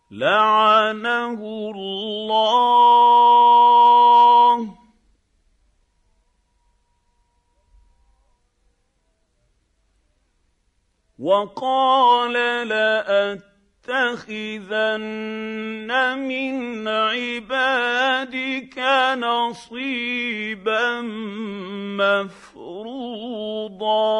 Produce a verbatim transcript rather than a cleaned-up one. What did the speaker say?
لعنه الله. وقال لأتخذن من عبادك نصيبا مفروضا.